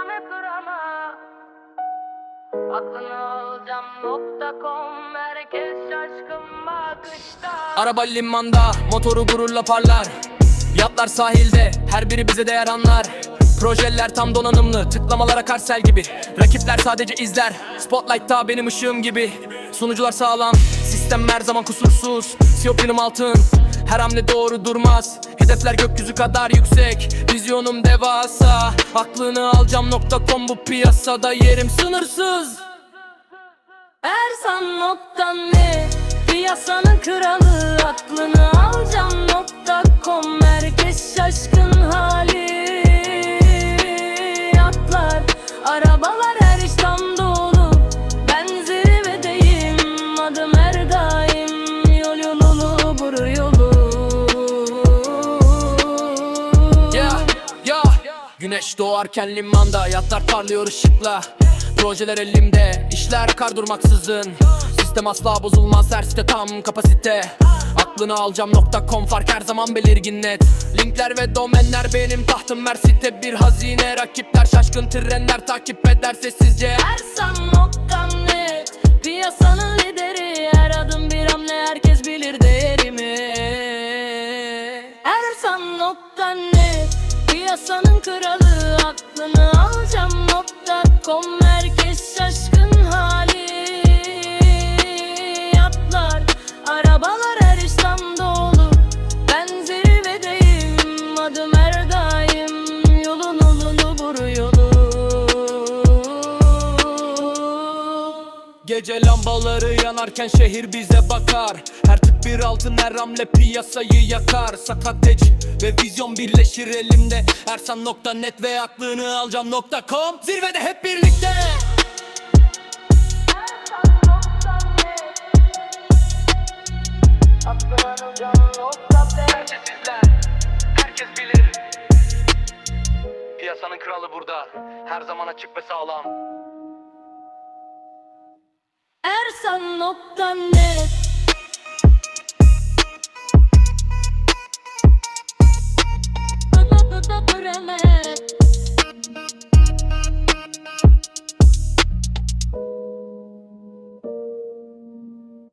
alacağım hep durama. Aklını alacağım.com. Herkes şaşkın bakışta. Araba limanda, motoru gururla parlar. Yatlar sahilde, her biri bize değer anlar. Projeler tam donanımlı, tıklamalar akar sel gibi. Rakipler sadece izler, spotlight'ta benim ışığım gibi. Sunucular sağlam, sistem her zaman kusursuz. CEO benim altın, her hamle doğru durmaz. Hedefler gökyüzü kadar yüksek, vizyonum devasa. Aklını alacağım.com, bu piyasada yerim sınırsız. Ersan.net, piyasanın kralı. Aklını alacağım.com. Herkes şaşkın hali. Atlar, arabalar her iş tam dolu. Ben zirvedeyim, adım her daim. Yol yolunu buru yolu. Güneş doğarken limanda, yatlar parlıyor ışıkla. Projeler elimde, işler akar durmaksızın. Sistem asla bozulmaz, her site tam kapasite. Aklını alacağım.com, fark her zaman belirgin net. Linkler ve domenler benim tahtım, her site bir hazine. Rakipler şaşkın, trenler takip eder sessizce. Ersan.net, piyasanın lideri. Her adım bir hamle, herkes bilir değerimi. Ersan.net, piyasanın kralı. Aklını alacağım.com. Herkes şaşkın hali. Atlar, arabalar her iş tam dolu. Ben zirvedeyim, adım her daim. Yolun olunu buru yolu. Gece lambaları yanarken şehir bize bakar. Her tık bir altın, her hamle piyasayı yakar. Strateji ve vizyon birleşir elimde. Ersan.net ve aklını alacağım.com, zirvede hep birlikte. Herkes bilir. Piyasanın kralı burada, her zaman açık ve sağlam. Ersan.net